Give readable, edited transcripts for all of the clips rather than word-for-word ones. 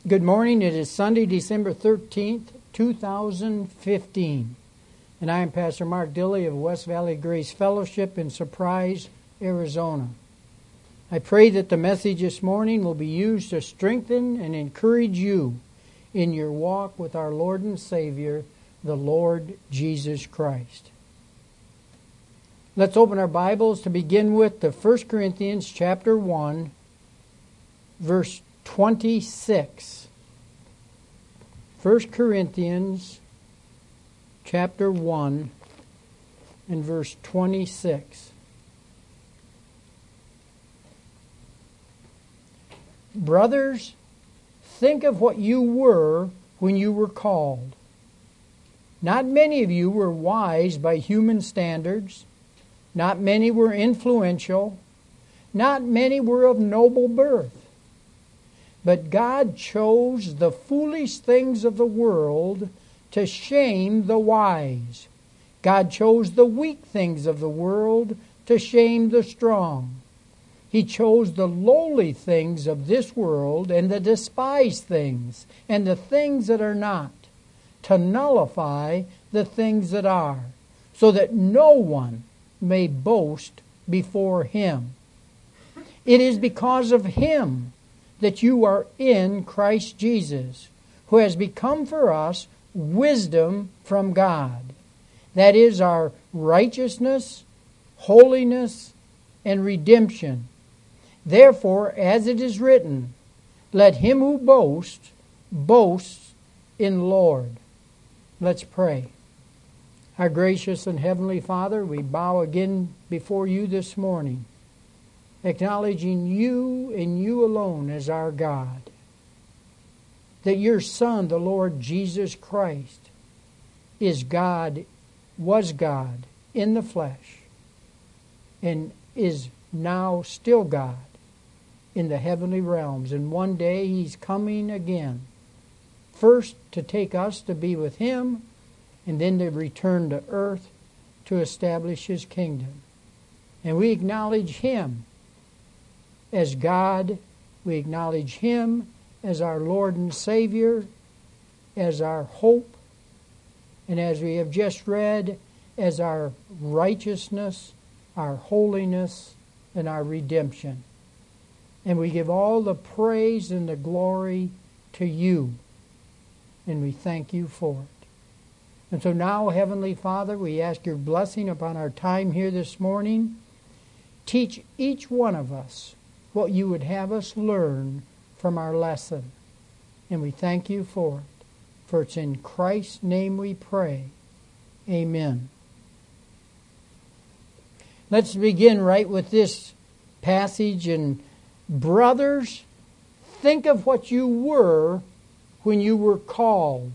Good morning. It is Sunday, December 13th, 2015. And I am Pastor Mark Dilley of West Valley Grace Fellowship in Surprise, Arizona. I pray that the message this morning will be used to strengthen and encourage you in your walk with our Lord and Savior, the Lord Jesus Christ. Let's open our Bibles to begin with the 1 Corinthians chapter 1, verse 26. 1 Corinthians chapter 1 and verse 26. Brothers, think of what you were when you were called. Not many of you were wise by human standards. Not many were influential. Not many were of noble birth. But God chose the foolish things of the world to shame the wise. God chose the weak things of the world to shame the strong. He chose the lowly things of this world and the despised things and the things that are not, to nullify the things that are, so that no one may boast before Him. It is because of Him that you are in Christ Jesus, who has become for us wisdom from God. That is our righteousness, holiness, and redemption. Therefore, as it is written, let him who boasts, boast in the Lord. Let's pray. Our gracious and heavenly Father, we bow again before you this morning, acknowledging you and you alone as our God. That your Son, the Lord Jesus Christ, is God, was God in the flesh, and is now still God in the heavenly realms. And one day He's coming again, first to take us to be with Him, and then to return to earth to establish His kingdom. And we acknowledge Him as God. We acknowledge Him as our Lord and Savior, as our hope, and as we have just read, as our righteousness, our holiness, and our redemption. And we give all the praise and the glory to you, and we thank you for it. And so now, Heavenly Father, we ask your blessing upon our time here this morning. Teach each one of us what you would have us learn from our lesson. And we thank you for it. For it's in Christ's name we pray. Amen. Let's begin right with this passage. And brothers, think of what you were when you were called.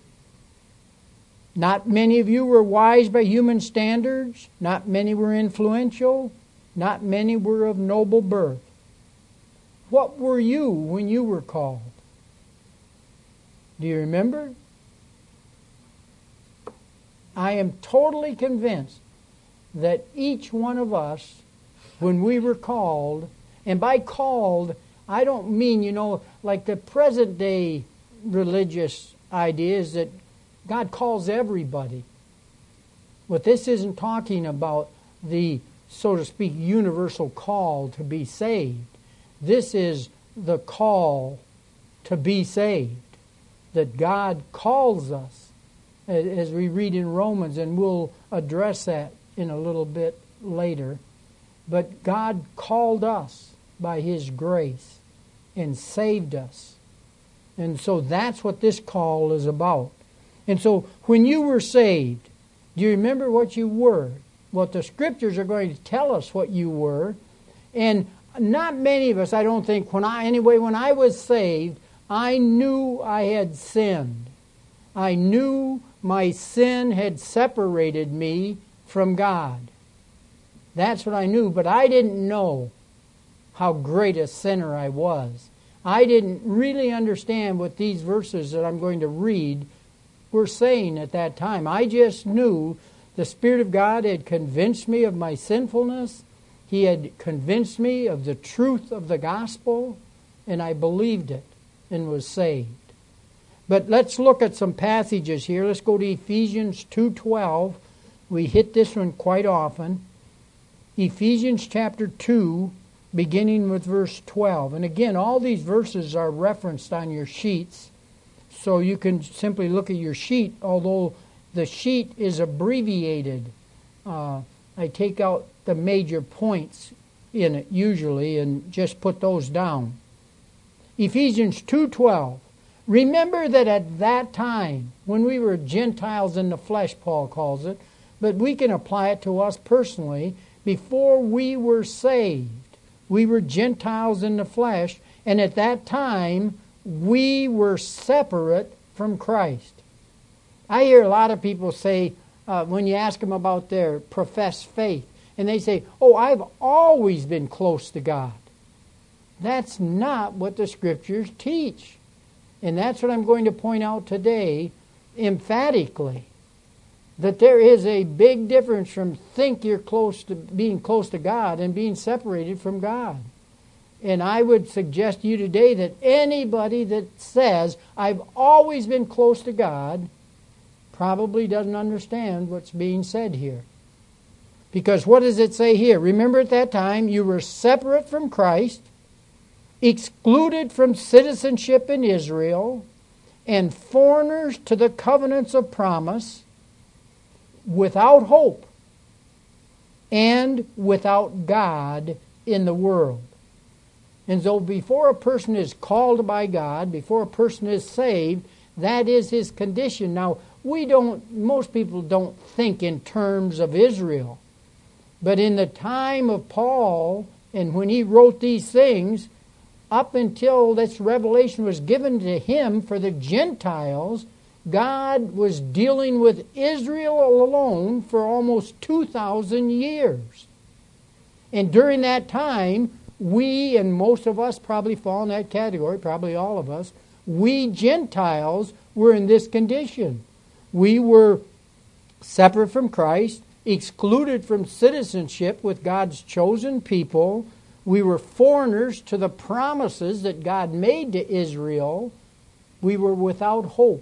Not many of you were wise by human standards. Not many were influential. Not many were of noble birth. What were you when you were called? Do you remember? I am totally convinced that each one of us, when we were called, and by called, I don't mean, like the present day religious idea is that God calls everybody. But this isn't talking about the, so to speak, universal call to be saved. This is the call to be saved. That God calls us, as we read in Romans, and we'll address that in a little bit later. But God called us by His grace and saved us. And so that's what this call is about. And so when you were saved, do you remember what you were? Well, the Scriptures are going to tell us what you were. And not many of us, I don't think, when I was saved, I knew I had sinned. I knew my sin had separated me from God. That's what I knew, but I didn't know how great a sinner I was. I didn't really understand what these verses that I'm going to read were saying at that time. I just knew the Spirit of God had convinced me of my sinfulness. He had convinced me of the truth of the gospel, and I believed it. and was saved. But let's look at some passages here. Let's go to Ephesians 2:12. We hit this one quite often. Ephesians chapter 2, beginning with verse 12. And again, all these verses are referenced on your sheets, so you can simply look at your sheet, although the sheet is abbreviated. I take out the major points in it usually and just put those down. Ephesians 2:12. Remember that at that time, when we were Gentiles in the flesh, Paul calls it, but we can apply it to us personally, before we were saved. We were Gentiles in the flesh, and at that time, we were separate from Christ. I hear a lot of people say, when you ask them about their professed faith, and they say, oh, I've always been close to God. That's not what the Scriptures teach. And that's what I'm going to point out today emphatically. That there is a big difference from think you're close to being close to God and being separated from God. And I would suggest to you today that anybody that says, I've always been close to God, probably doesn't understand what's being said here. Because what does it say here? Remember at that time you were separate from Christ, excluded from citizenship in Israel, and foreigners to the covenants of promise, without hope, and without God in the world. And so before a person is called by God, before a person is saved, that is his condition. Now, most people don't think in terms of Israel. But in the time of Paul, and when he wrote these things, up until this revelation was given to him for the Gentiles, God was dealing with Israel alone for almost 2,000 years. And during that time, we, and most of us probably fall in that category, probably all of us, we Gentiles were in this condition. We were separate from Christ, excluded from citizenship with God's chosen people. We were foreigners to the promises that God made to Israel. We were without hope.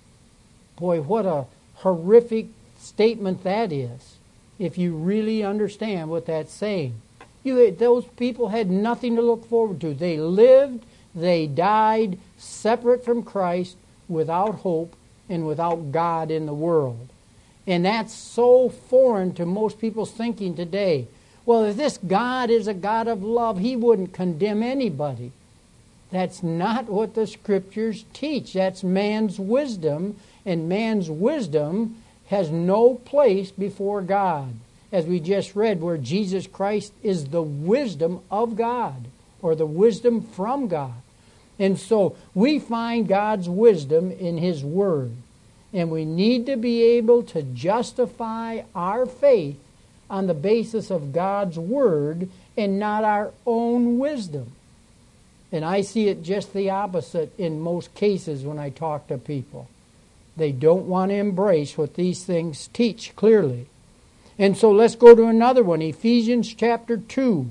Boy, what a horrific statement that is, if you really understand what that's saying. Those people had nothing to look forward to. They lived, they died, separate from Christ, without hope, and without God in the world. And that's so foreign to most people's thinking today. Well, if this God is a God of love, He wouldn't condemn anybody. That's not what the Scriptures teach. That's man's wisdom, and man's wisdom has no place before God. As we just read, where Jesus Christ is the wisdom of God, or the wisdom from God. And so we find God's wisdom in His Word. And we need to be able to justify our faith on the basis of God's Word and not our own wisdom. And I see it just the opposite in most cases when I talk to people. They don't want to embrace what these things teach clearly. And so let's go to another one, Ephesians chapter 2,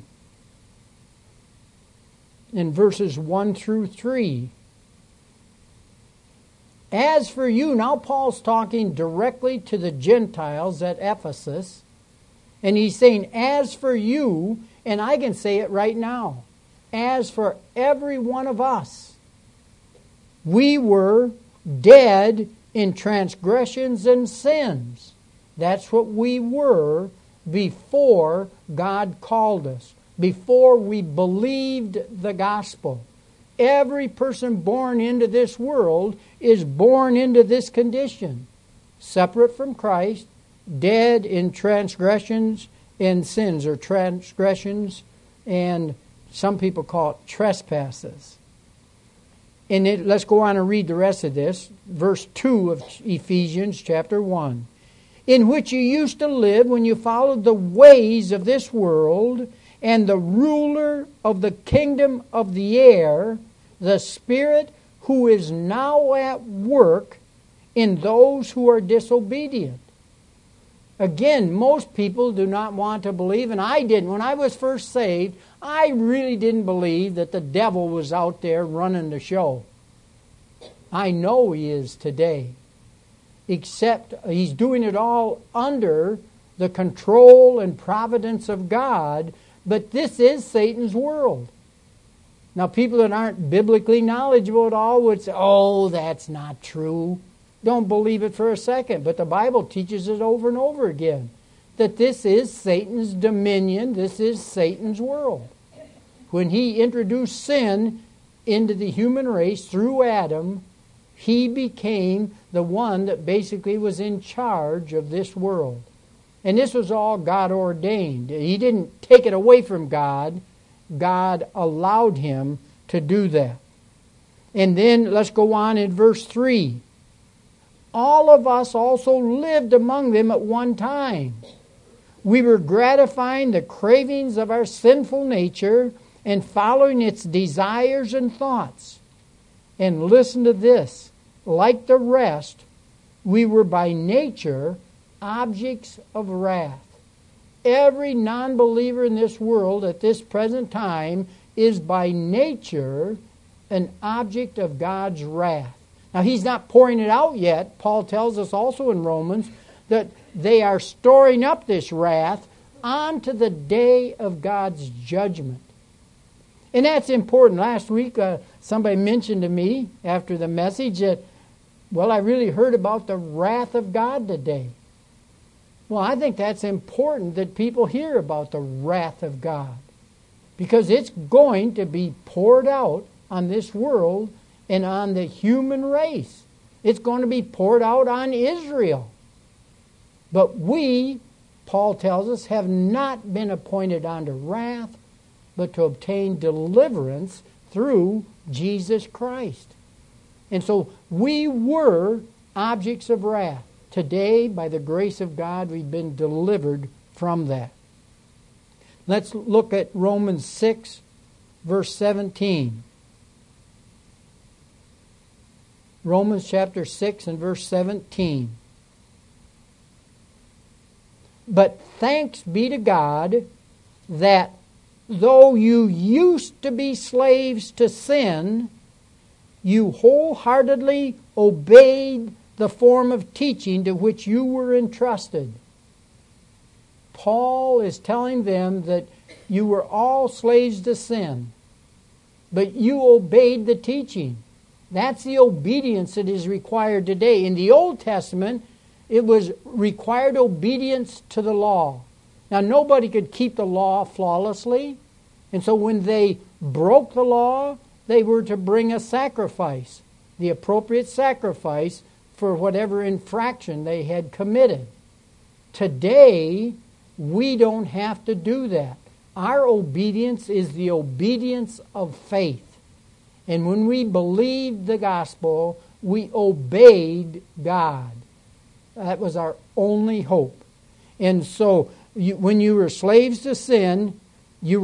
in verses 1 through 3. As for you, now Paul's talking directly to the Gentiles at Ephesus, and he's saying, as for you, and I can say it right now, as for every one of us, we were dead in transgressions and sins. That's what we were before God called us, before we believed the gospel. Every person born into this world is born into this condition, separate from Christ, dead in transgressions and sins, or transgressions, and some people call it trespasses. And let's go on and read the rest of this. Verse 2 of Ephesians chapter 1. In which you used to live when you followed the ways of this world and the ruler of the kingdom of the air, the Spirit who is now at work in those who are disobedient. Again, most people do not want to believe, and I didn't. When I was first saved, I really didn't believe that the devil was out there running the show. I know he is today. Except he's doing it all under the control and providence of God, but this is Satan's world. Now, people that aren't biblically knowledgeable at all would say, oh, that's not true. Don't believe it for a second. But the Bible teaches it over and over again, that this is Satan's dominion, this is Satan's world. When he introduced sin into the human race through Adam, he became the one that basically was in charge of this world. And this was all God ordained. He didn't take it away from God. God allowed him to do that. And then let's go on in verse 3. All of us also lived among them at one time. We were gratifying the cravings of our sinful nature and following its desires and thoughts. And listen to this. Like the rest, we were by nature objects of wrath. Every non-believer in this world at this present time is by nature an object of God's wrath. Now, he's not pouring it out yet. Paul tells us also in Romans that they are storing up this wrath onto the day of God's judgment. And that's important. Last week, somebody mentioned to me after the message that, well, I really heard about the wrath of God today. Well, I think that's important that people hear about the wrath of God, because it's going to be poured out on this world and on the human race. It's going to be poured out on Israel. But we, Paul tells us, have not been appointed unto wrath, but to obtain deliverance through Jesus Christ. And so we were objects of wrath. Today, by the grace of God, we've been delivered from that. Let's look at Romans 6, verse 17. Romans chapter 6 and verse 17. But thanks be to God that though you used to be slaves to sin, you wholeheartedly obeyed the form of teaching to which you were entrusted. Paul is telling them that you were all slaves to sin, but you obeyed the teaching. That's the obedience that is required today. In the Old Testament, it was required obedience to the law. Now, nobody could keep the law flawlessly, and so when they broke the law, they were to bring a sacrifice, the appropriate sacrifice for whatever infraction they had committed. Today, we don't have to do that. Our obedience is the obedience of faith. And when we believed the gospel, we obeyed God. That was our only hope. And so, when you were slaves to sin, you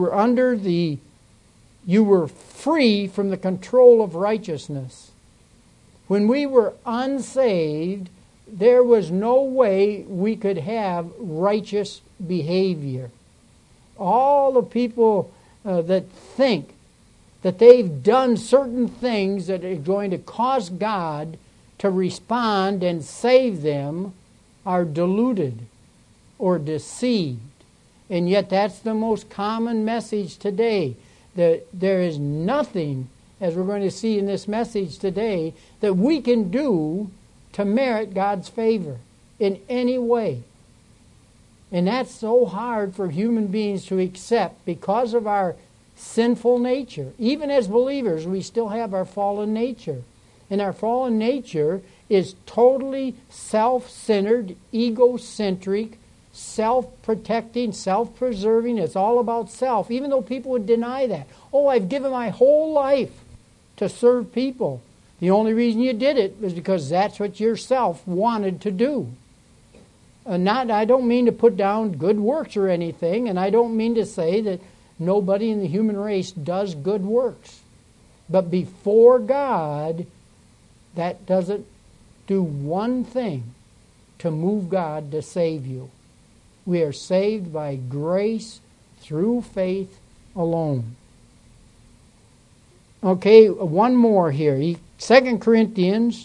were free from the control of righteousness. When we were unsaved, there was no way we could have righteous behavior. All the people that think that they've done certain things that are going to cause God to respond and save them are deluded or deceived. And yet that's the most common message today. That there is nothing, as we're going to see in this message today, that we can do to merit God's favor in any way. And that's so hard for human beings to accept because of our sinful nature. Even as believers, we still have our fallen nature. And our fallen nature is totally self-centered, egocentric, self-protecting, self-preserving. It's all about self, even though people would deny that. Oh, I've given my whole life to serve people. The only reason you did it was because that's what yourself wanted to do. I don't mean to put down good works or anything, and I don't mean to say that nobody in the human race does good works. But before God, that doesn't do one thing to move God to save you. We are saved by grace through faith alone. Okay, one more here. 2 Corinthians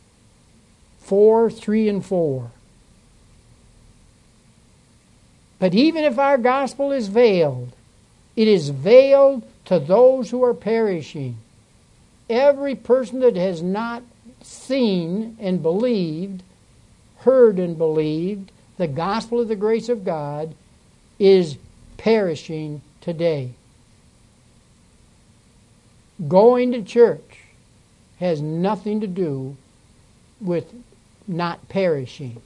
4, 3 and 4. But even if our gospel is veiled, it is veiled to those who are perishing. Every person that has not seen and believed, heard and believed the gospel of the grace of God is perishing today. Going to church has nothing to do with not perishing.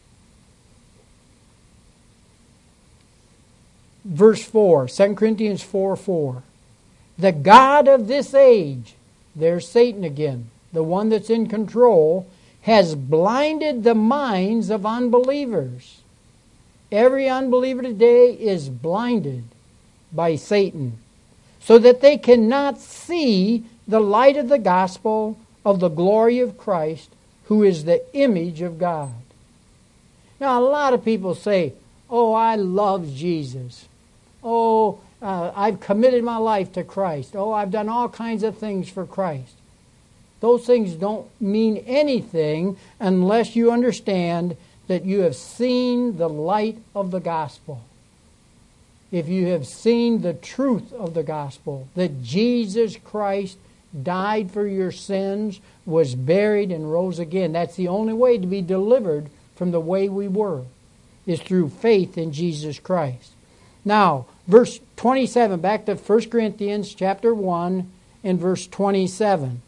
Verse 4, 2 Corinthians 4:4. The God of this age, there's Satan again, the one that's in control, has blinded the minds of unbelievers. Every unbeliever today is blinded by Satan, so that they cannot see the light of the gospel of the glory of Christ, who is the image of God. Now, a lot of people say, oh, I love Jesus. Oh, I've committed my life to Christ. Oh, I've done all kinds of things for Christ. Those things don't mean anything unless you understand that you have seen the light of the gospel. If you have seen the truth of the gospel, that Jesus Christ died for your sins, was buried, and rose again. That's the only way to be delivered from the way we were, is through faith in Jesus Christ. Now, verse 27, back to 1 Corinthians chapter 1 and verse 27.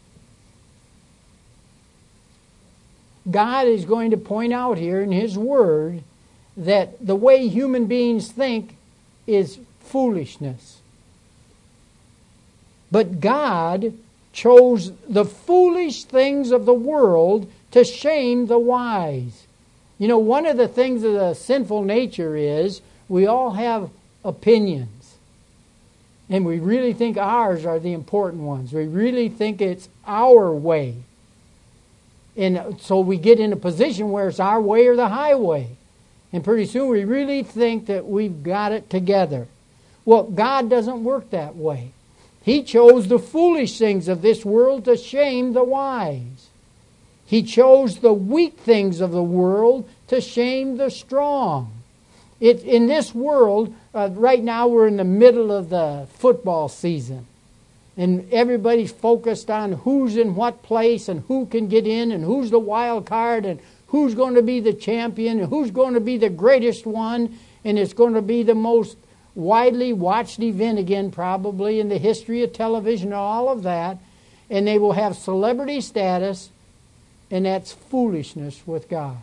God is going to point out here in His Word that the way human beings think is foolishness. But God chose the foolish things of the world to shame the wise. You know, one of the things of the sinful nature is we all have opinions. And we really think ours are the important ones. We really think it's our way. And so we get in a position where it's our way or the highway. And pretty soon we really think that we've got it together. Well, God doesn't work that way. He chose the foolish things of this world to shame the wise. He chose the weak things of the world to shame the strong. In this world, right now we're in the middle of the football season. And everybody's focused on who's in what place and who can get in and who's the wild card and who's going to be the champion and who's going to be the greatest one. And it's going to be the most widely watched event again probably in the history of television and all of that. And they will have celebrity status, and that's foolishness with God.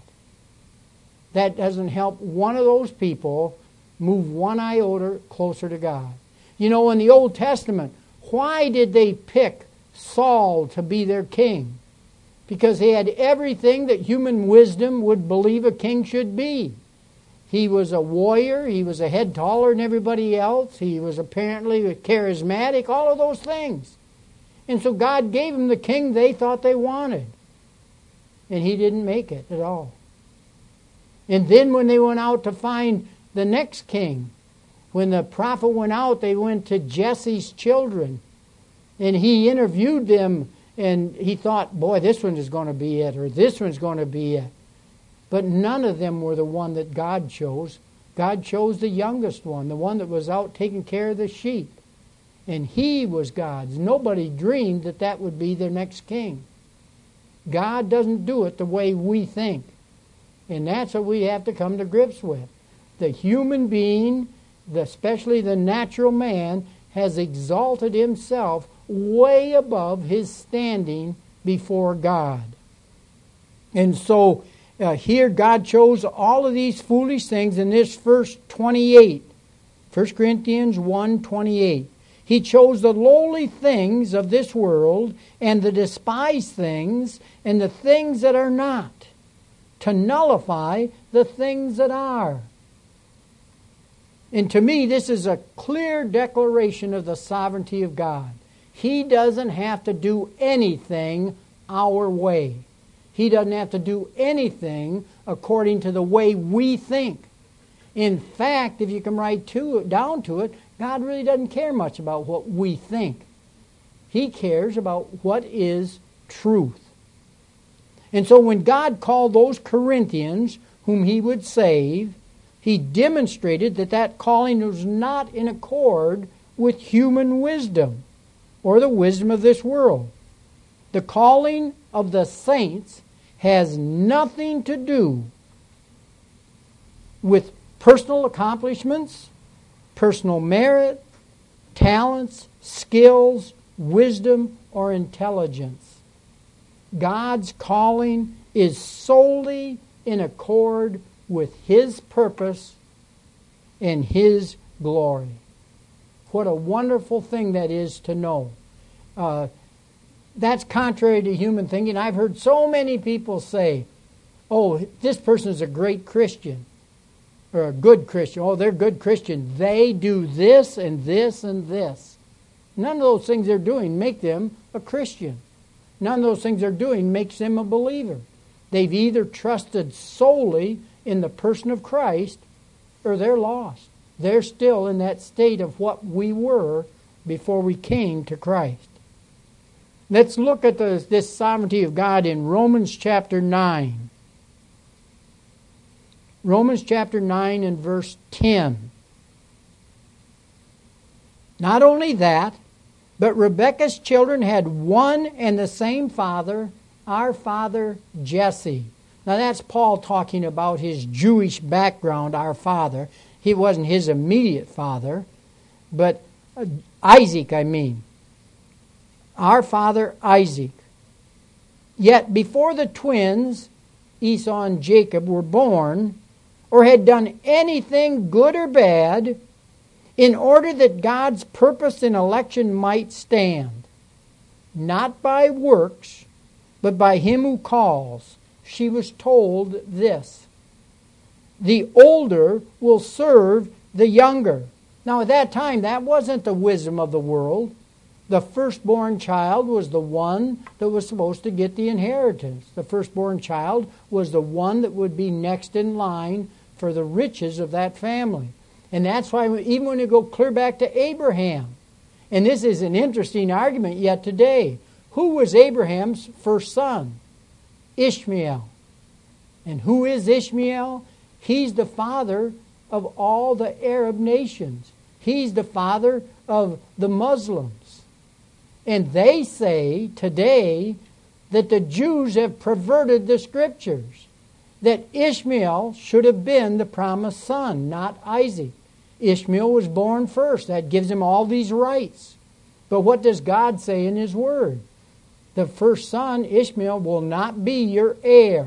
That doesn't help one of those people move one iota closer to God. You know, in the Old Testament, why did they pick Saul to be their king? Because he had everything that human wisdom would believe a king should be. He was a warrior. He was a head taller than everybody else. He was apparently charismatic, all of those things. And so God gave him the king they thought they wanted. And he didn't make it at all. And then when they went out to find the next king, when the prophet went out, they went to Jesse's children. And he interviewed them, and he thought, boy, this one is going to be it, or this one's going to be it. But none of them were the one that God chose. God chose the youngest one, the one that was out taking care of the sheep. And he was God's. Nobody dreamed that that would be their next king. God doesn't do it the way we think. And that's what we have to come to grips with. The human being, especially the natural man, has exalted himself way above his standing before God. And so here God chose all of these foolish things in this verse 28. 1 Corinthians 1:28. He chose the lowly things of this world and the despised things and the things that are not, to nullify the things that are. And to me, this is a clear declaration of the sovereignty of God. He doesn't have to do anything our way. He doesn't have to do anything according to the way we think. In fact, if you come down to it, God really doesn't care much about what we think. He cares about what is truth. And so when God called those Corinthians whom he would save, he demonstrated that that calling was not in accord with human wisdom or the wisdom of this world. The calling of the saints has nothing to do with personal accomplishments, personal merit, talents, skills, wisdom, or intelligence. God's calling is solely in accord with his purpose and his glory. What a wonderful thing that is to know. That's contrary to human thinking. I've heard so many people say, oh, this person is a great Christian, or a good Christian. Oh, they're good Christian. They do this and this and this. None of those things they're doing make them a Christian. None of those things they're doing makes them a believer. They've either trusted solely in the person of Christ, or they're lost. They're still in that state of what we were before we came to Christ. Let's look at this sovereignty of God in Romans chapter 9. Romans chapter 9 and verse 10. Not only that, but Rebekah's children had one and the same father, our father Jesse. Now that's Paul talking about his Jewish background, our father. He wasn't his immediate father, but Isaac, Our father Isaac. Yet before the twins, Esau and Jacob, were born, or had done anything good or bad, in order that God's purpose in election might stand, not by works, but by him who calls, she was told this: the older will serve the younger. Now at that time, that wasn't the wisdom of the world. The firstborn child was the one that was supposed to get the inheritance. The firstborn child was the one that would be next in line for the riches of that family. And that's why even when you go clear back to Abraham, and this is an interesting argument yet today, who was Abraham's first son? Ishmael. And who is Ishmael? He's the father of all the Arab nations. He's the father of the Muslims. And they say today that the Jews have perverted the Scriptures, that Ishmael should have been the promised son, not Isaac. Ishmael was born first. That gives him all these rights. But what does God say in his word? The first son, Ishmael, will not be your heir.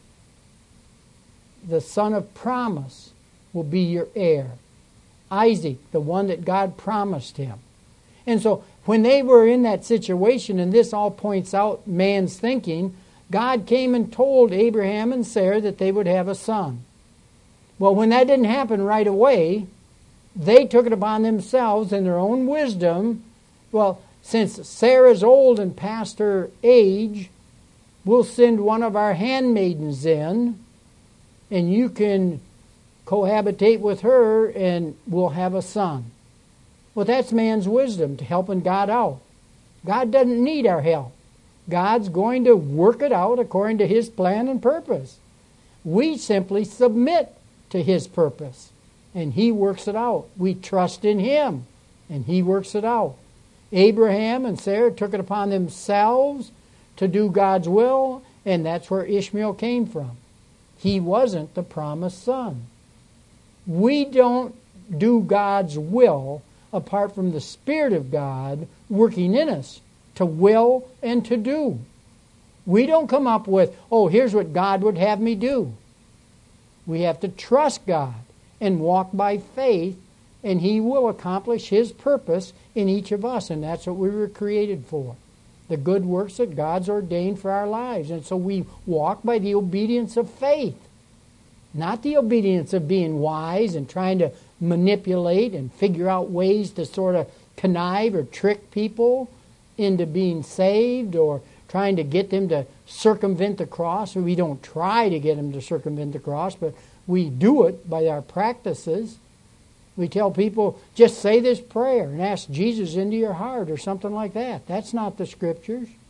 The son of promise will be your heir. Isaac, the one that God promised him. And so when they were in that situation, and this all points out man's thinking, God came and told Abraham and Sarah that they would have a son. Well, when that didn't happen right away, they took it upon themselves in their own wisdom. Well, since Sarah's old and past her age, we'll send one of our handmaidens in, and you can cohabitate with her, and we'll have a son. Well, that's man's wisdom to helping God out. God doesn't need our help. God's going to work it out according to his plan and purpose. We simply submit to his purpose, and he works it out. We trust in him, and he works it out. Abraham and Sarah took it upon themselves to do God's will, and that's where Ishmael came from. He wasn't the promised son. We don't do God's will apart from the Spirit of God working in us to will and to do. We don't come up with, oh, here's what God would have me do. We have to trust God and walk by faith, and he will accomplish his purpose in each of us, and that's what we were created for. The good works that God's ordained for our lives. And so we walk by the obedience of faith, not the obedience of being wise and trying to manipulate and figure out ways to sort of connive or trick people into being saved, or trying to get them to circumvent the cross. We don't try to get them to circumvent the cross, but we do it by our practices. We tell people, just say this prayer and ask Jesus into your heart or something like that. That's not the Scriptures.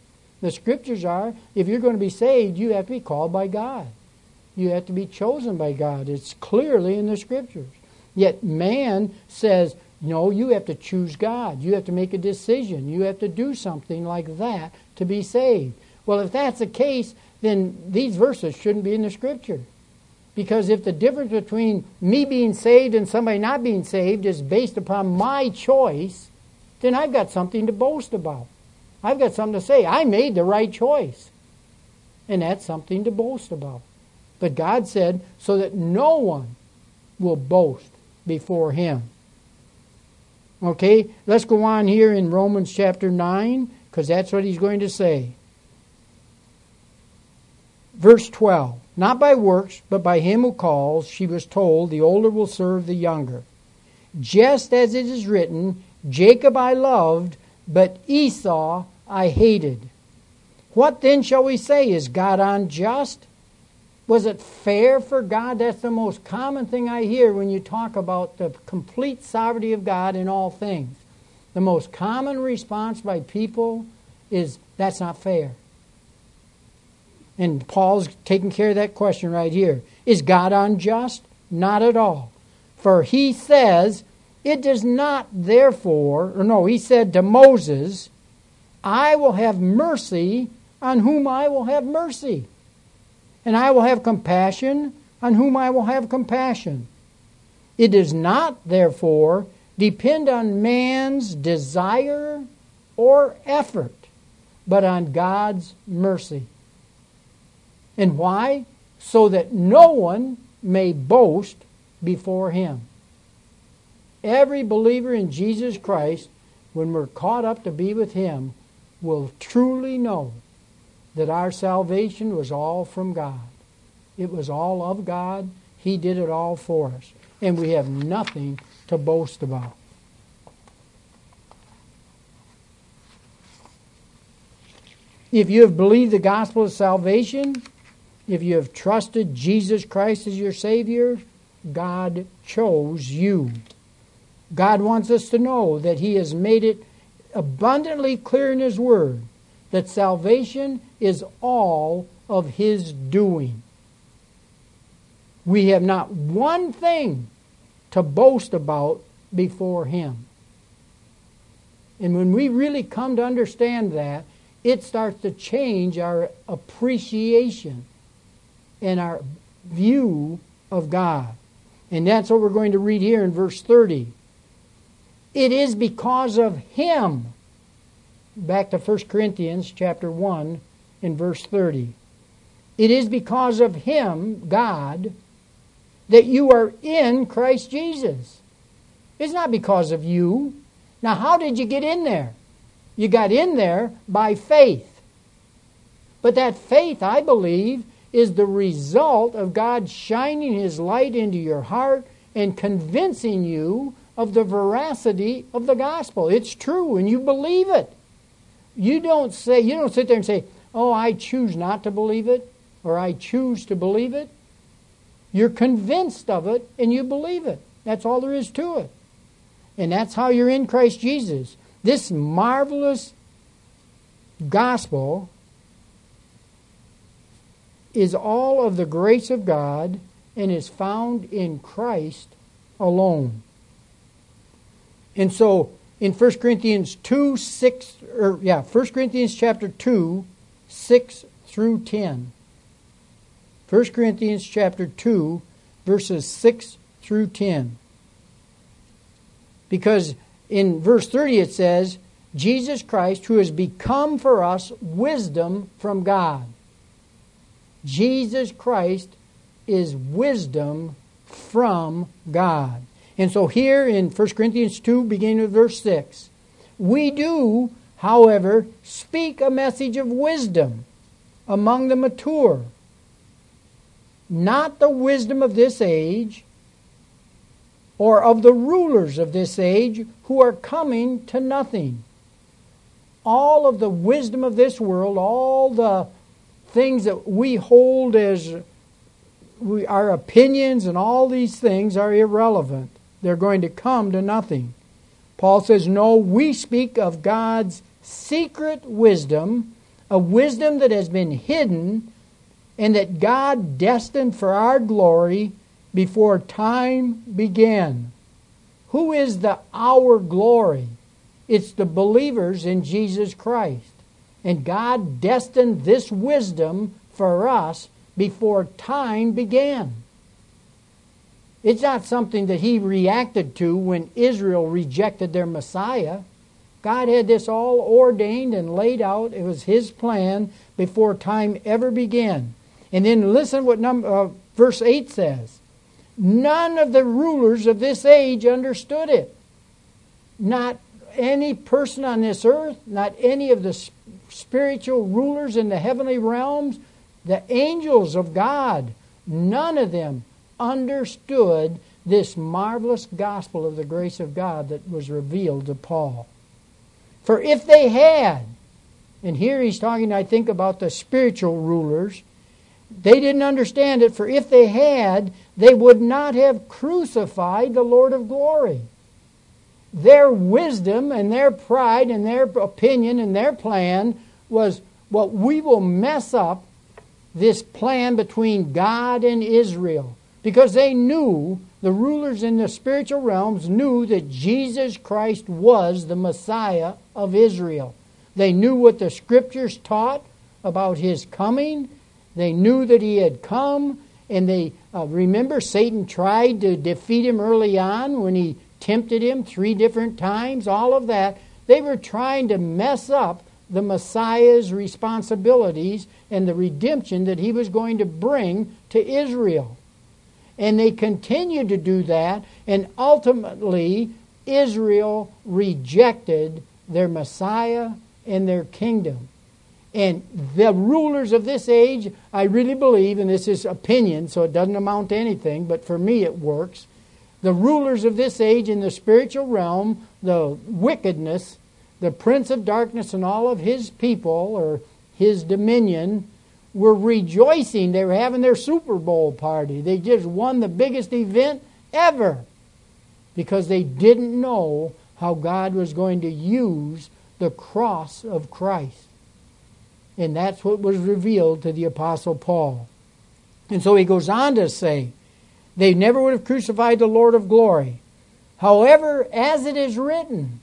The Scriptures are, if you're going to be saved, you have to be called by God. You have to be chosen by God. It's clearly in the Scriptures. Yet man says, no, you have to choose God. You have to make a decision. You have to do something like that to be saved. Well, if that's the case, then these verses shouldn't be in the Scripture. Because if the difference between me being saved and somebody not being saved is based upon my choice, then I've got something to boast about. I've got something to say. I made the right choice. And that's something to boast about. But God said, so that no one will boast before Him. Okay, let's go on here in Romans chapter 9, because that's what He's going to say. Verse 12. Not by works, but by Him who calls, she was told, the older will serve the younger. Just as it is written, Jacob I loved, but Esau I hated. What then shall we say? Is God unjust? Was it fair for God? That's the most common thing I hear when you talk about the complete sovereignty of God in all things. The most common response by people is, that's not fair. And Paul's taking care of that question right here. Is God unjust? Not at all. For he says, it does not therefore, or no, he said to Moses, I will have mercy on whom I will have mercy. And I will have compassion on whom I will have compassion. It does not, therefore, depend on man's desire or effort, but on God's mercy. And why? So that no one may boast before Him. Every believer in Jesus Christ, when we're caught up to be with Him, will truly know that our salvation was all from God. It was all of God. He did it all for us. And we have nothing to boast about. If you have believed the gospel of salvation, if you have trusted Jesus Christ as your Savior, God chose you. God wants us to know that He has made it abundantly clear in His Word that salvation is all of His doing. We have not one thing to boast about before Him. And when we really come to understand that, it starts to change our appreciation and our view of God. And that's what we're going to read here in verse 30. It is because of Him. Back to 1 Corinthians chapter 1 in verse 30. It is because of Him, God, that you are in Christ Jesus. It's not because of you. Now, how did you get in there? You got in there by faith. But that faith, I believe, is the result of God shining His light into your heart and convincing you of the veracity of the gospel. It's true, and you believe it. You don't sit there and say, oh, I choose not to believe it, or I choose to believe it. You're convinced of it, and you believe it. That's all there is to it. And that's how you're in Christ Jesus. This marvelous gospel is all of the grace of God and is found in Christ alone. And so in 1 Corinthians 1 Corinthians chapter 2, 6 through 10. 1 Corinthians chapter 2, verses 6 through 10. Because in verse 30 it says, Jesus Christ, who has become for us wisdom from God. Jesus Christ is wisdom from God. And so here in 1 Corinthians 2, beginning with verse 6, we do, however, speak a message of wisdom among the mature, not the wisdom of this age, or of the rulers of this age who are coming to nothing. All of the wisdom of this world, all the things that we hold as our opinions and all these things are irrelevant. They're going to come to nothing. Paul says, no, we speak of God's secret wisdom a wisdom that has been hidden and that God destined for our glory before time began. Who is the our glory? It's the believers in Jesus Christ. And God destined this wisdom for us before time began. It's not something that He reacted to when Israel rejected their Messiah. God had this all ordained and laid out. It was His plan before time ever began. And then listen what verse 8 says. None of the rulers of this age understood it. Not any person on this earth, not any of the spiritual rulers in the heavenly realms, the angels of God, none of them understood this marvelous gospel of the grace of God that was revealed to Paul. For if they had, and here he's talking, I think, about the spiritual rulers, they didn't understand it, for if they had, they would not have crucified the Lord of glory. Their wisdom and their pride and their opinion and their plan was, well, we will mess up this plan between God and Israel. Because they knew, the rulers in the spiritual realms knew that Jesus Christ was the Messiah of Israel. They knew what the Scriptures taught about His coming. They knew that He had come. And they remember Satan tried to defeat Him early on when he tempted Him 3 different times. All of that. They were trying to mess up the Messiah's responsibilities and the redemption that He was going to bring to Israel. And they continued to do that, and ultimately Israel rejected their Messiah and their kingdom. And the rulers of this age, I really believe, and this is opinion, so it doesn't amount to anything, but for me it works. The rulers of this age in the spiritual realm, the wickedness, the prince of darkness and all of his people, or his dominion, were rejoicing. They were having their Super Bowl party. They just won the biggest event ever because they didn't know how God was going to use the cross of Christ. And that's what was revealed to the Apostle Paul. And so he goes on to say, they never would have crucified the Lord of glory. However, as it is written,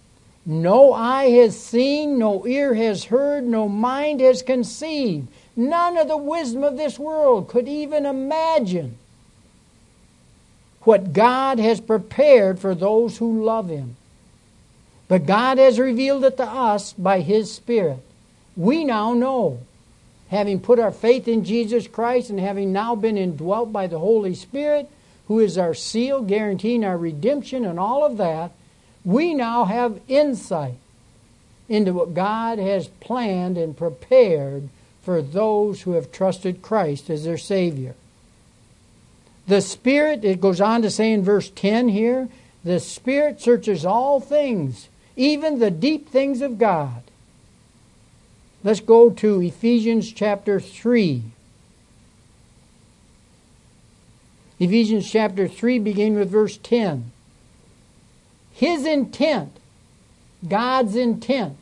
no eye has seen, no ear has heard, no mind has conceived. None of the wisdom of this world could even imagine what God has prepared for those who love Him. But God has revealed it to us by His Spirit. We now know, having put our faith in Jesus Christ and having now been indwelt by the Holy Spirit, who is our seal, guaranteeing our redemption and all of that, we now have insight into what God has planned and prepared for those who have trusted Christ as their Savior. The Spirit, it goes on to say in verse 10 here, the Spirit searches all things, even the deep things of God. Let's go to Ephesians chapter 3. Ephesians chapter 3, beginning with verse 10. His intent, God's intent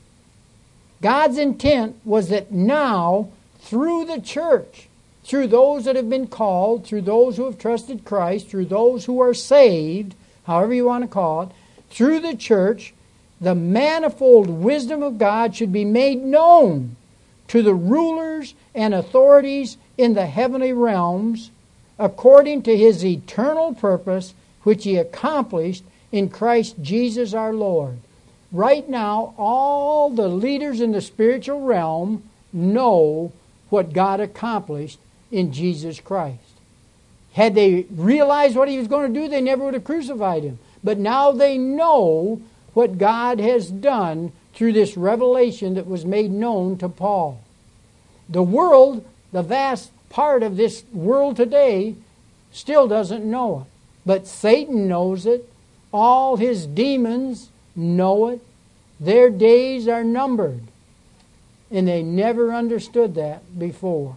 was that now, through the church, through those that have been called, through those who have trusted Christ, through those who are saved, however you want to call it, through the church, the manifold wisdom of God should be made known to the rulers and authorities in the heavenly realms, according to His eternal purpose, which He accomplished in Christ Jesus our Lord. Right now, all the leaders in the spiritual realm know what God accomplished in Jesus Christ. Had they realized what He was going to do, they never would have crucified Him. But now they know what God has done through this revelation that was made known to Paul. The world, the vast part of this world today, still doesn't know it. But Satan knows it. All his demons know it. Their days are numbered. And they never understood that before.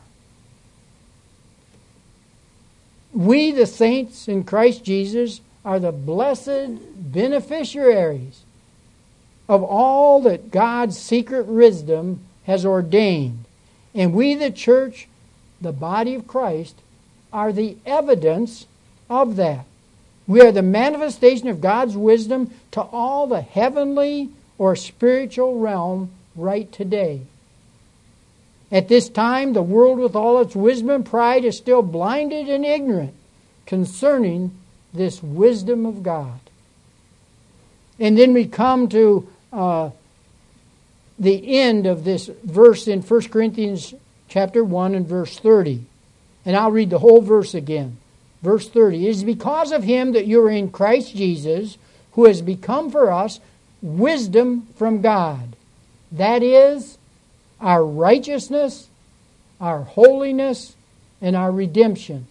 We, the saints in Christ Jesus, are the blessed beneficiaries of all that God's secret wisdom has ordained. And we, the church, the body of Christ, are the evidence of that. We are the manifestation of God's wisdom to all the heavenly or spiritual realm right today. At this time, the world with all its wisdom and pride is still blinded and ignorant concerning this wisdom of God. And then we come to the end of this verse in 1 Corinthians chapter 1 and verse 30. And I'll read the whole verse again. Verse 30, "It is because of him that you are in Christ Jesus, who has become for us wisdom from God. That is, our righteousness, our holiness, and our redemption."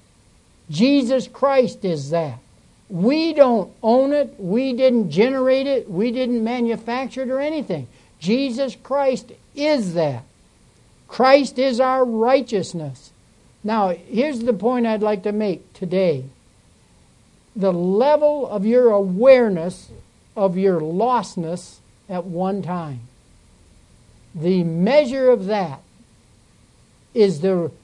Jesus Christ is that. We don't own it. We didn't generate it. We didn't manufacture it or anything. Jesus Christ is that. Christ is our righteousness. Now, here's the point I'd like to make today. The level of your awareness of your lostness at one time. The measure of that is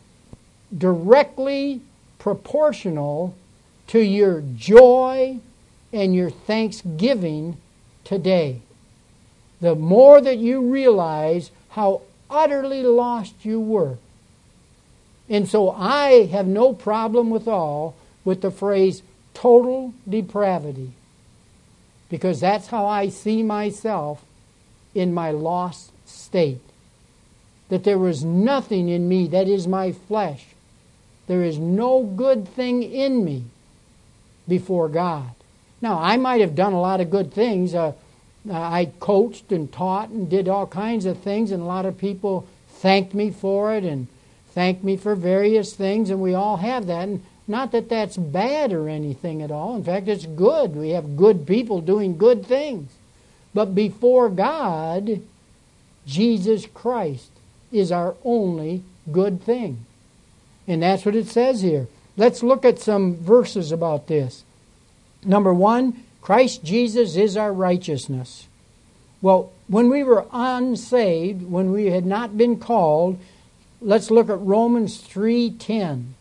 directly proportional to your joy and your thanksgiving today. The more that you realize how utterly lost you were. And so I have no problem with the phrase total depravity, because that's how I see myself in my lost state. That there was nothing in me, that is my flesh. There is no good thing in me before God. Now, I might have done a lot of good things. I coached and taught and did all kinds of things, and a lot of people thanked me for it and thanked me for various things, and we all have that. And not that that's bad or anything at all. In fact, it's good. We have good people doing good things. But before God, Jesus Christ is our only good thing. And that's what it says here. Let's look at some verses about this. Number 1, Christ Jesus is our righteousness. Well, when we were unsaved, when we had not been called, let's look at Romans 3:10.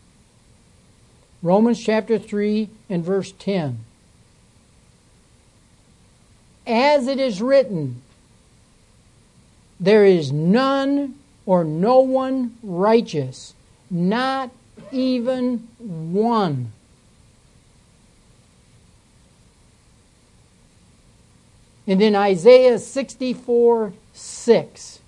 Romans chapter 3 and verse 10. "As it is written, there is none or no one righteous, not even one." And in Isaiah 64:6.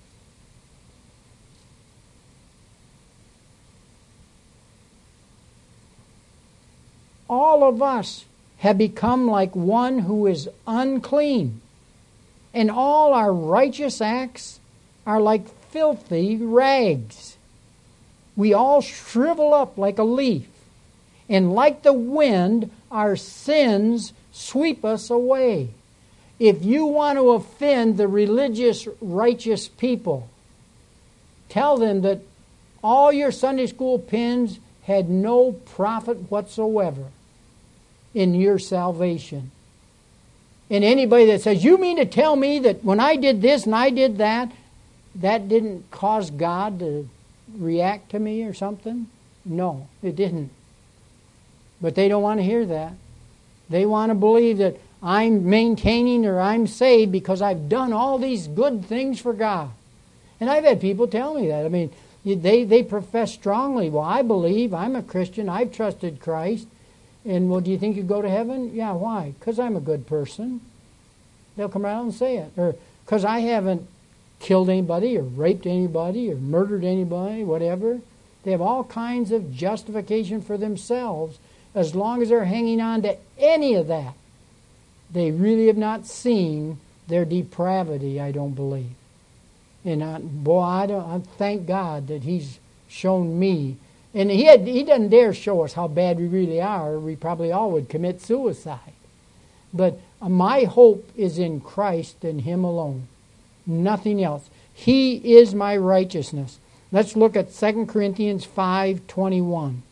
"All of us have become like one who is unclean, and all our righteous acts are like filthy rags. We all shrivel up like a leaf, and like the wind, our sins sweep us away." If you want to offend the religious, righteous people, tell them that all your Sunday school pins had no profit whatsoever in your salvation. And anybody that says, "You mean to tell me that when I did this and I did that, that didn't cause God to react to me or something?" No, it didn't. But they don't want to hear that. They want to believe that I'm maintaining or I'm saved because I've done all these good things for God. And I've had people tell me that. I mean, they profess strongly, "Well, I believe, I'm a Christian, I've trusted Christ." And, "Well, do you think you go to heaven?" "Yeah, why?" "Because I'm a good person." They'll come around and say it. Or, "Because I haven't killed anybody or raped anybody or murdered anybody," whatever. They have all kinds of justification for themselves. As long as they're hanging on to any of that, they really have not seen their depravity, I don't believe. And I thank God that He's shown me. And He doesn't dare show us how bad we really are. We probably all would commit suicide. But my hope is in Christ and Him alone. Nothing else. He is my righteousness. Let's look at 2 Corinthians 5:21.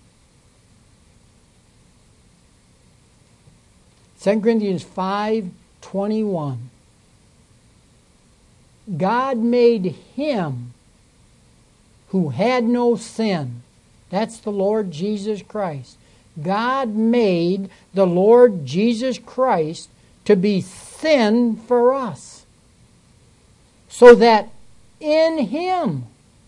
2 Corinthians 5:21. God made him who had no sin. That's the Lord Jesus Christ. God made the Lord Jesus Christ to be sin for us, so that in him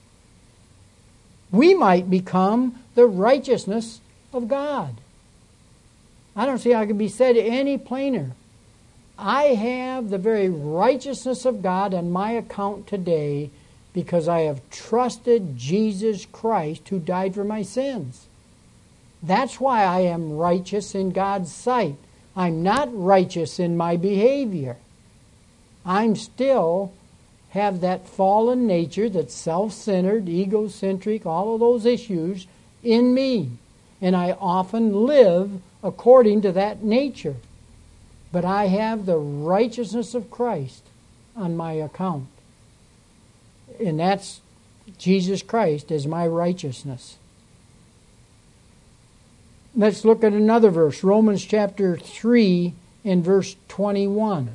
we might become the righteousness of God. I don't see how it can be said any plainer. I have the very righteousness of God on my account today because I have trusted Jesus Christ who died for my sins. That's why I am righteous in God's sight. I'm not righteous in my behavior. I'm still have that fallen nature that's self-centered, egocentric, all of those issues in me. And I often live according to that nature. But I have the righteousness of Christ on my account. And that's Jesus Christ as my righteousness. Let's look at another verse, Romans chapter 3 and verse 21.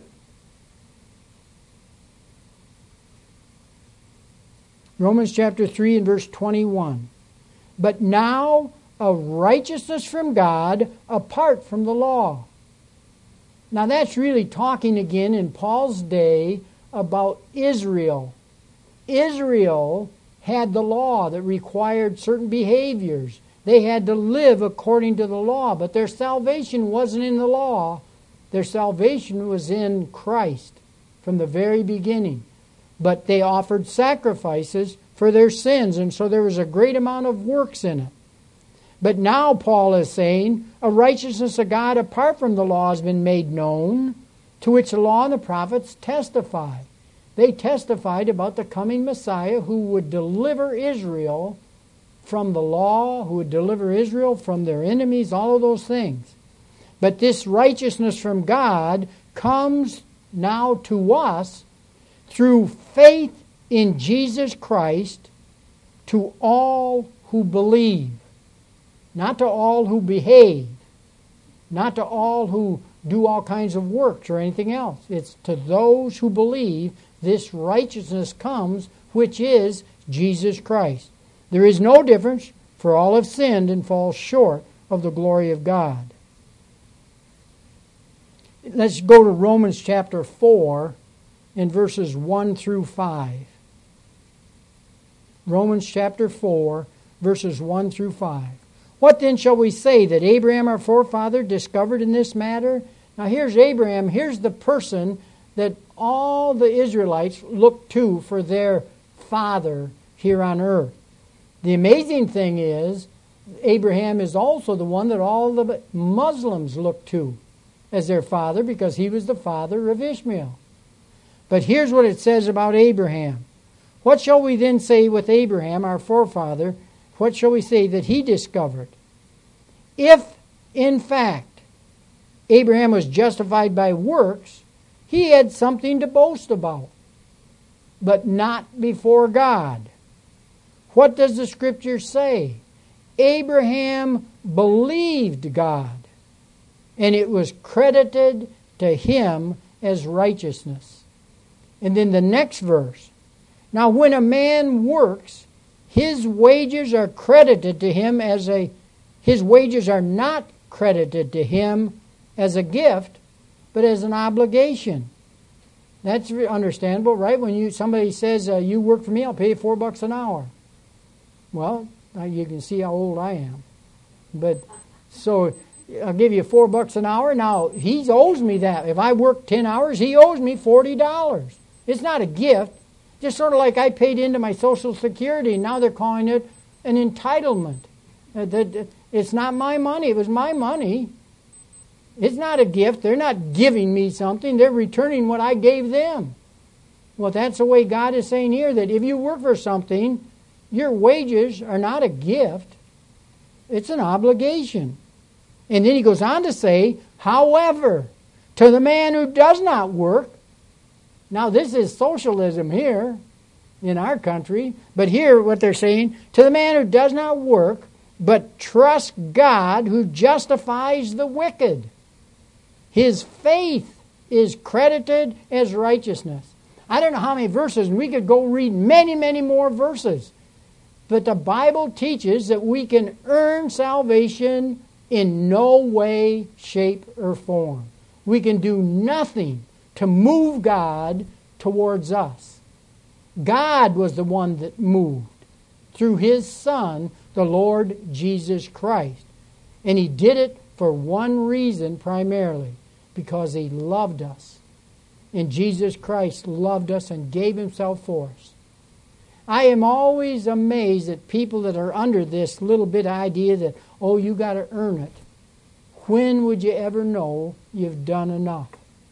Romans chapter 3 and verse 21. But now a righteousness from God apart from the law. Now that's really talking again in Paul's day about Israel. Israel had the law that required certain behaviors. They had to live according to the law, but their salvation wasn't in the law. Their salvation was in Christ from the very beginning. But they offered sacrifices for their sins, and so there was a great amount of works in it. But now Paul is saying a righteousness of God apart from the law has been made known, to which the law and the prophets testify. They testified about the coming Messiah who would deliver Israel from the law, who would deliver Israel from their enemies, all of those things. But this righteousness from God comes now to us through faith in Jesus Christ to all who believe. Not to all who behave. Not to all who do all kinds of works or anything else. It's to those who believe this righteousness comes, which is Jesus Christ. There is no difference, for all have sinned and fall short of the glory of God. Let's go to Romans chapter 4 in verses 1 through 5. Romans chapter 4, verses 1 through 5. What then shall we say that Abraham our forefather discovered in this matter? Now here's Abraham, here's the person that all the Israelites looked to for their father here on earth. The amazing thing is, Abraham is also the one that all the Muslims look to as their father because he was the father of Ishmael. But here's what it says about Abraham. What shall we then say with Abraham, our forefather? What shall we say that he discovered? If, in fact, Abraham was justified by works, he had something to boast about, but not before God. What does the Scripture say? Abraham believed God, and it was credited to him as righteousness. And then the next verse. Now when a man works, his wages are credited to him his wages are not credited to him as a gift, but as an obligation. That's understandable, right? When somebody says, you work for me, I'll pay you $4 an hour. Well, you can see how old I am. But so I'll give you $4 an hour. Now, he owes me that. If I work 10 hours, he owes me $40. It's not a gift. Just sort of like I paid into my Social Security. Now they're calling it an entitlement. It's not my money. It was my money. It's not a gift. They're not giving me something. They're returning what I gave them. Well, that's the way God is saying here, that if you work for something, your wages are not a gift. It's an obligation. And then he goes on to say, however, to the man who does not work. Now this is socialism here in our country. But here what they're saying, to the man who does not work, but trusts God who justifies the wicked. His faith is credited as righteousness. I don't know how many verses, and we could go read many, many more verses. But the Bible teaches that we can earn salvation in no way, shape, or form. We can do nothing to move God towards us. God was the one that moved through His Son, the Lord Jesus Christ. And He did it for one reason primarily, because He loved us. And Jesus Christ loved us and gave Himself for us. I am always amazed at people that are under this little bit idea that, oh, you got to earn it. When would you ever know you've done enough?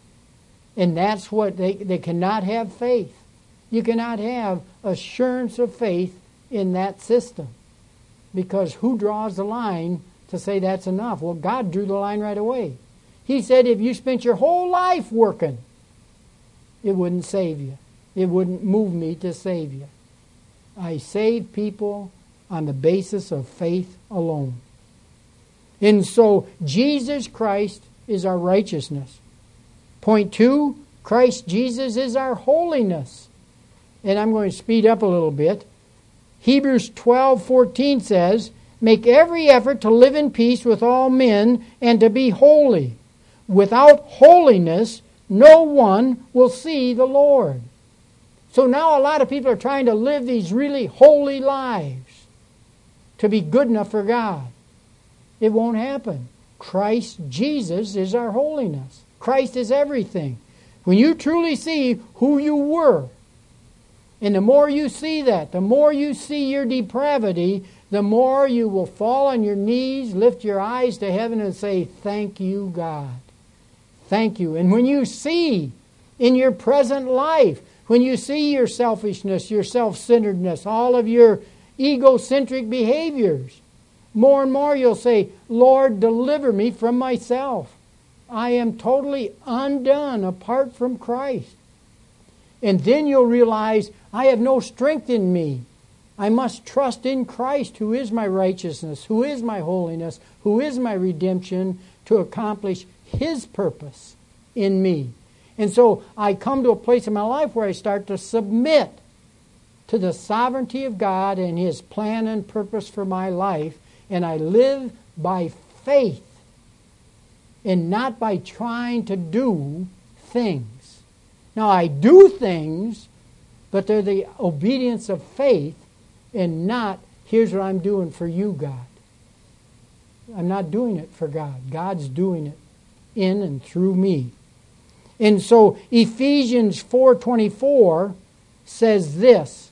And that's what they cannot have faith. You cannot have assurance of faith in that system. Because who draws the line to say that's enough? Well, God drew the line right away. He said if you spent your whole life working, it wouldn't save you. It wouldn't move me to save you. I save people on the basis of faith alone. And so Jesus Christ is our righteousness. Point 2, Christ Jesus is our holiness. And I'm going to speed up a little bit. Hebrews 12:14 says, make every effort to live in peace with all men and to be holy. Without holiness, no one will see the Lord. So now a lot of people are trying to live these really holy lives to be good enough for God. It won't happen. Christ Jesus is our holiness. Christ is everything. When you truly see who you were, and the more you see that, the more you see your depravity, the more you will fall on your knees, lift your eyes to heaven and say, thank you, God. Thank you. And when you see in your present life, when you see your selfishness, your self-centeredness, all of your egocentric behaviors, more and more you'll say, Lord, deliver me from myself. I am totally undone apart from Christ. And then you'll realize, I have no strength in me. I must trust in Christ, who is my righteousness, who is my holiness, who is my redemption, to accomplish His purpose in me. And so I come to a place in my life where I start to submit to the sovereignty of God and His plan and purpose for my life, and I live by faith and not by trying to do things. Now I do things, but they're the obedience of faith and not, here's what I'm doing for you, God. I'm not doing it for God. God's doing it in and through me. And so Ephesians 4:24 says this,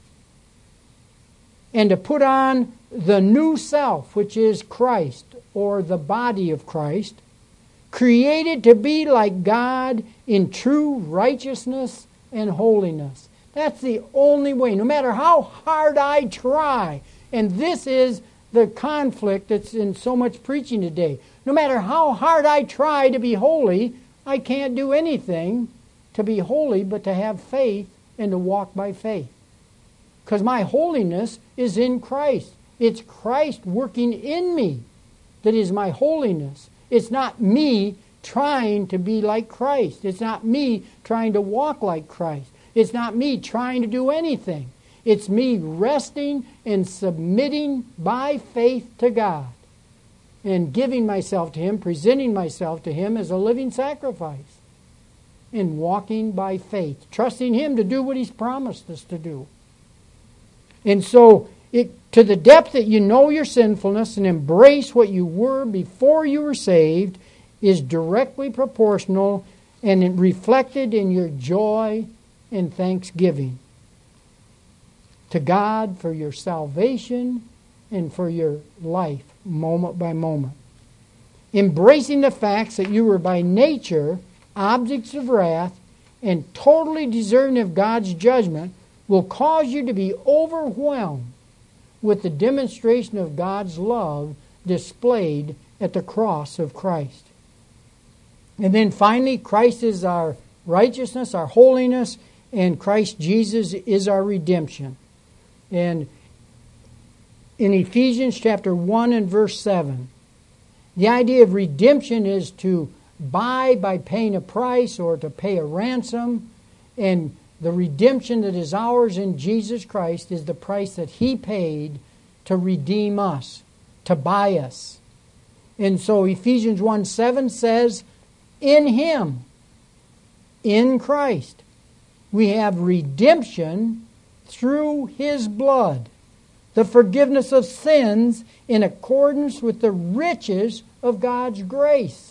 and to put on the new self, which is Christ, or the body of Christ, created to be like God in true righteousness and holiness. That's the only way, no matter how hard I try. And this is the conflict that's in so much preaching today. No matter how hard I try to be holy, I can't do anything to be holy but to have faith and to walk by faith. Because my holiness is in Christ. It's Christ working in me that is my holiness. It's not me trying to be like Christ. It's not me trying to walk like Christ. It's not me trying to do anything. It's me resting and submitting by faith to God and giving myself to Him, presenting myself to Him as a living sacrifice and walking by faith, trusting Him to do what He's promised us to do. And so, to the depth that you know your sinfulness and embrace what you were before you were saved is directly proportional and reflected in your joy and thanksgiving to God for your salvation and for your life moment by moment. Embracing the facts that you were by nature objects of wrath and totally deserving of God's judgment will cause you to be overwhelmed with the demonstration of God's love displayed at the cross of Christ. And then finally, Christ is our righteousness, our holiness, and Christ Jesus is our redemption. And in Ephesians chapter 1 and verse 7, the idea of redemption is to buy by paying a price or to pay a ransom. And The redemption that is ours in Jesus Christ is the price that He paid to redeem us, to buy us. And so Ephesians 1:7 says, in Him, in Christ, we have redemption through His blood, the forgiveness of sins in accordance with the riches of God's grace.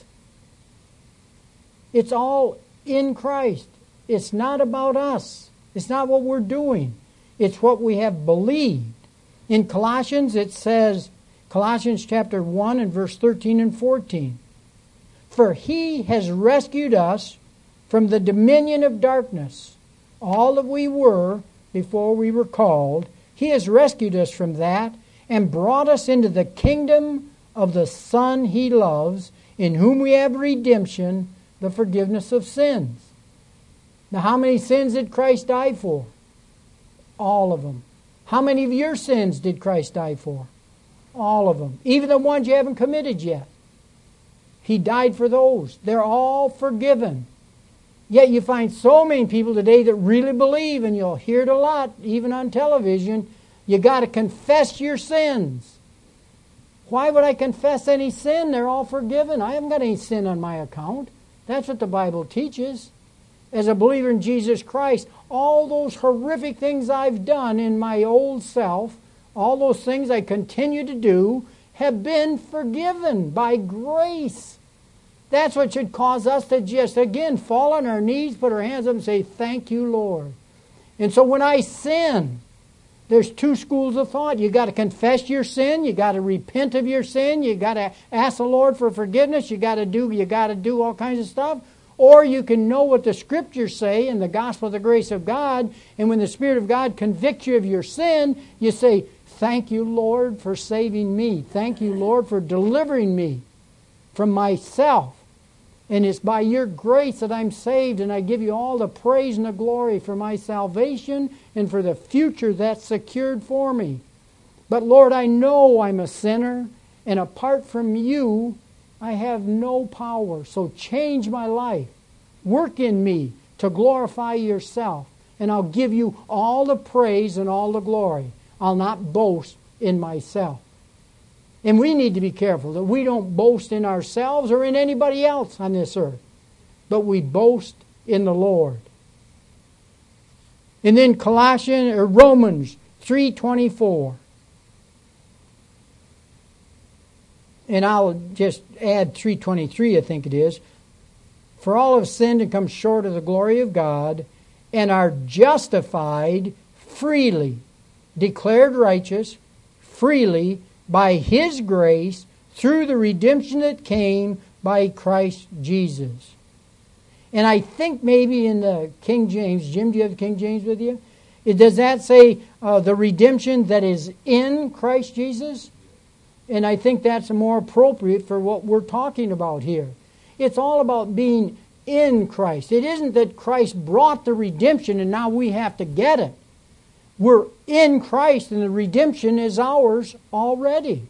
It's all in Christ. It's not about us. It's not what we're doing. It's what we have believed. In Colossians it says, Colossians chapter 1 and verse 13 and 14, for He has rescued us from the dominion of darkness. All that we were before we were called, He has rescued us from that and brought us into the kingdom of the Son He loves, in whom we have redemption, the forgiveness of sins. Now, how many sins did Christ die for? All of them. How many of your sins did Christ die for? All of them. Even the ones you haven't committed yet. He died for those. They're all forgiven. Yet you find so many people today that really believe, and you'll hear it a lot, even on television, you got to confess your sins. Why would I confess any sin? They're all forgiven. I haven't got any sin on my account. That's what the Bible teaches. As a believer in Jesus Christ, all those horrific things I've done in my old self, all those things I continue to do, have been forgiven by grace. That's what should cause us to just, again, fall on our knees, put our hands up and say, thank you, Lord. And so when I sin, there's two schools of thought. You got to confess your sin. You got to repent of your sin. You got to ask the Lord for forgiveness. You got to do all kinds of stuff. Or you can know what the Scriptures say in the gospel of the grace of God, and when the Spirit of God convicts you of your sin, you say, thank you, Lord, for saving me. Thank you, Lord, for delivering me from myself. And it's by your grace that I'm saved, and I give you all the praise and the glory for my salvation and for the future that's secured for me. But Lord, I know I'm a sinner, and apart from you, I have no power. So change my life. Work in me to glorify yourself, and I'll give you all the praise and all the glory. I'll not boast in myself. And we need to be careful that we don't boast in ourselves or in anybody else on this earth, but we boast in the Lord. And then Romans 3:24. And I'll just add 3:23, I think it is. For all have sinned and come short of the glory of God, and are justified freely, declared righteous freely by His grace through the redemption that came by Christ Jesus. And I think maybe in the King James, Jim, do you have the King James with you? Does that say the redemption that is in Christ Jesus? And I think that's more appropriate for what we're talking about here. It's all about being in Christ. It isn't that Christ brought the redemption and now we have to get it. We're in Christ and the redemption is ours already.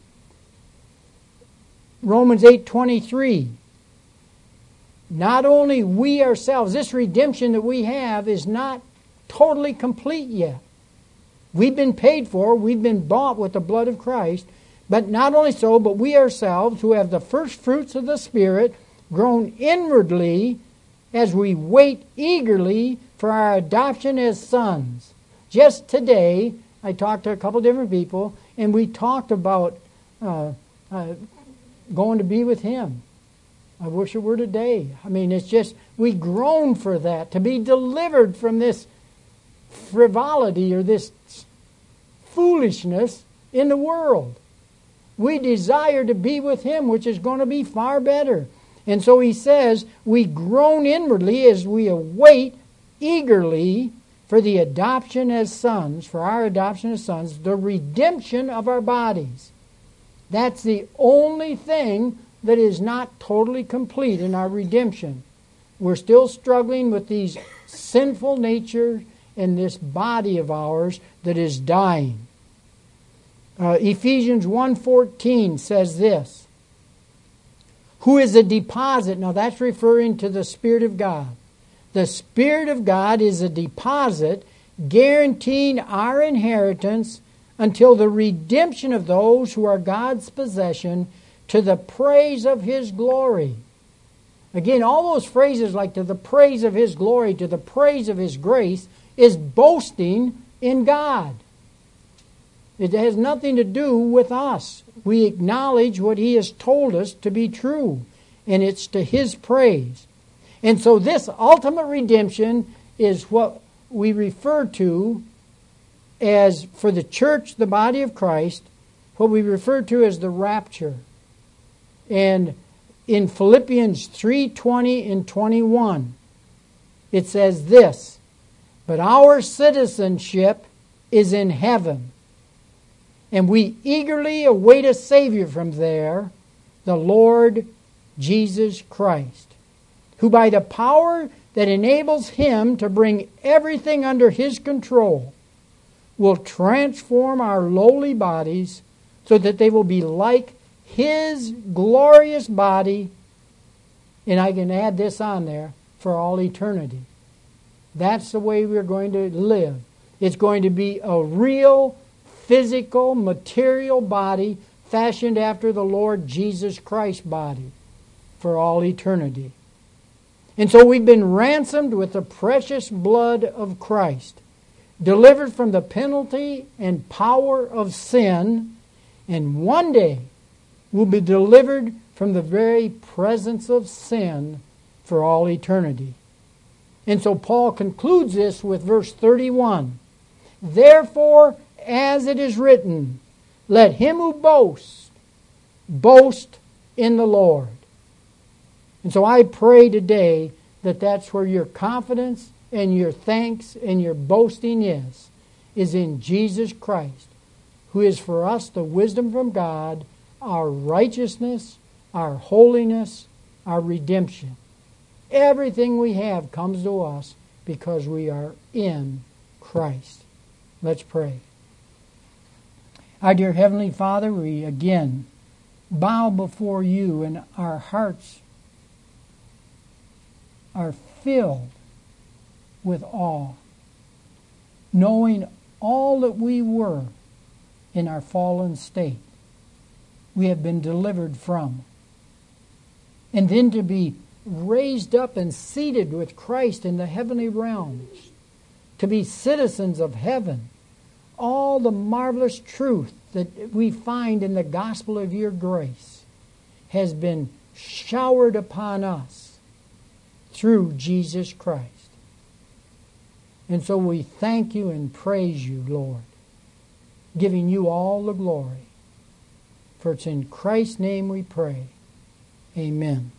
Romans 8:23. Not only we ourselves, this redemption that we have is not totally complete yet. We've been paid for, we've been bought with the blood of Christ. But not only so, but we ourselves, who have the first fruits of the Spirit, groan inwardly as we wait eagerly for our adoption as sons. Just today, I talked to a couple different people, and we talked about going to be with Him. I wish it were today. I mean, it's just, we groan for that, to be delivered from this frivolity or this foolishness in the world. We desire to be with Him, which is going to be far better. And so he says, we groan inwardly as we await eagerly for the adoption as sons, for our adoption as sons, the redemption of our bodies. That's the only thing that is not totally complete in our redemption. We're still struggling with these sinful natures and this body of ours that is dying. Ephesians 1:14 says this, who is a deposit. Now that's referring to the Spirit of God. The Spirit of God is a deposit guaranteeing our inheritance until the redemption of those who are God's possession, to the praise of His glory. Again, all those phrases like to the praise of His glory, to the praise of His grace, is boasting in God. It has nothing to do with us. We acknowledge what He has told us to be true, and it's to His praise. And so this ultimate redemption is what we refer to as, for the church, the body of Christ, what we refer to as the rapture. And in Philippians 3:20 and 21, it says this, "But our citizenship is in heaven, and we eagerly await a Savior from there, the Lord Jesus Christ, who by the power that enables Him to bring everything under His control will transform our lowly bodies so that they will be like His glorious body," and I can add this on there, "for all eternity." That's the way we're going to live. It's going to be a real, physical, material body fashioned after the Lord Jesus Christ's body for all eternity. And so we've been ransomed with the precious blood of Christ, delivered from the penalty and power of sin, and one day we'll be delivered from the very presence of sin for all eternity. And so Paul concludes this with verse 31. "Therefore, as it is written, let him who boasts, boast in the Lord." And so I pray today that that's where your confidence and your thanks and your boasting is in Jesus Christ, who is for us the wisdom from God, our righteousness, our holiness, our redemption. Everything we have comes to us because we are in Christ. Let's pray. Our dear Heavenly Father, we again bow before You, and our hearts are filled with awe, knowing all that we were in our fallen state, we have been delivered from. And then to be raised up and seated with Christ in the heavenly realms, to be citizens of heaven, all the marvelous truth that we find in the gospel of Your grace has been showered upon us through Jesus Christ. And so we thank You and praise You, Lord, giving You all the glory. For it's in Christ's name we pray. Amen.